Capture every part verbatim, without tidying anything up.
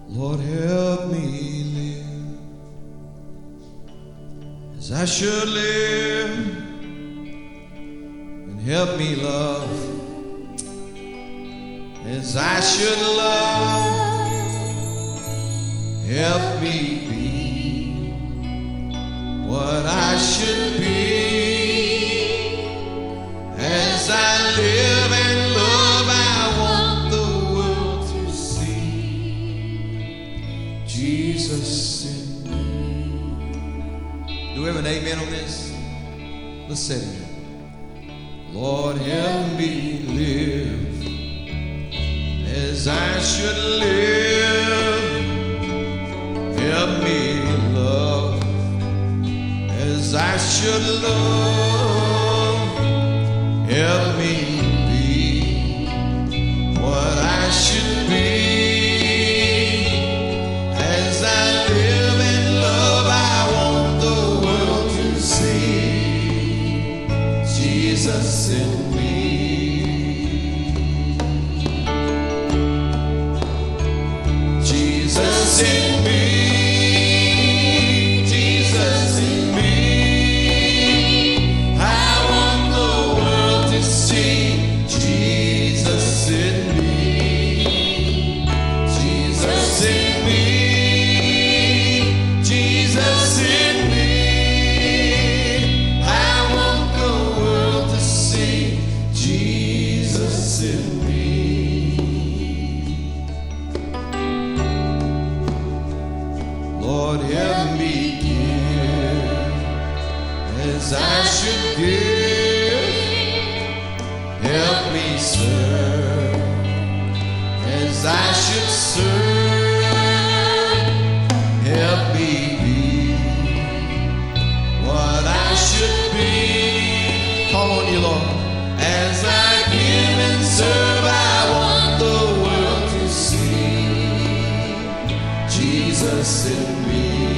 Lord, help me live as I should live, and help me love as I should love. Help me be what I should be as I live and love. I want the world to see Jesus in me. Do we have an amen on this? Let's say it again. Lord, help me live as I should live. Help me love as I should love. Help me be what I should be as I live and love. I want the world to see Jesus in me. Jesus in me. Lord, help me give as I should give. Help me serve as I should serve. Help me be what I should be. Call on you, Lord. As I give and serve, I want the world to see Jesus in me.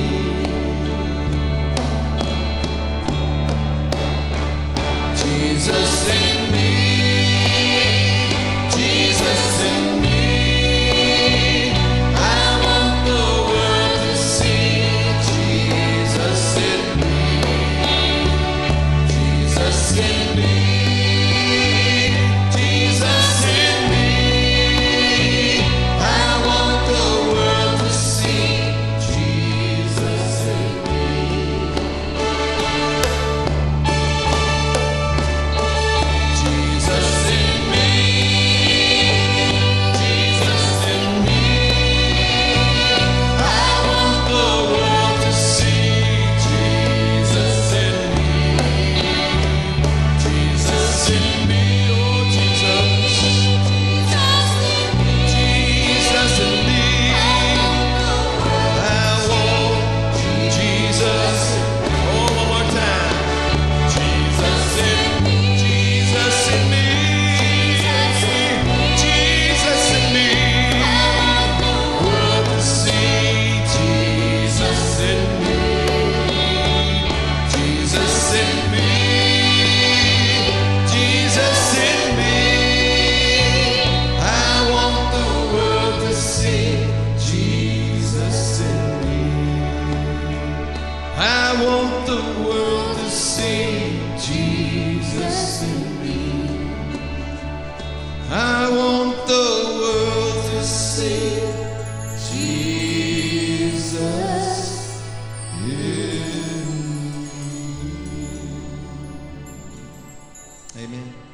Jesus in me. Jesus in me. I want the world to see Jesus in me. Jesus in me. Jesus in me. I want the world to see Jesus in me. Jesus in me. Jesus in me. I want the world to see Jesus in me. Jesus in me. Oh, Jesus. Jesus in me. I want Jesus. Oh, one more time. Jesus in me. Jesus in me. Jesus in me. World to see Jesus in me. Jesus in me. Jesus in me. I want the world to see Jesus in me. I want the world to see Jesus in me. I want the world to see Jesus in me. Amen.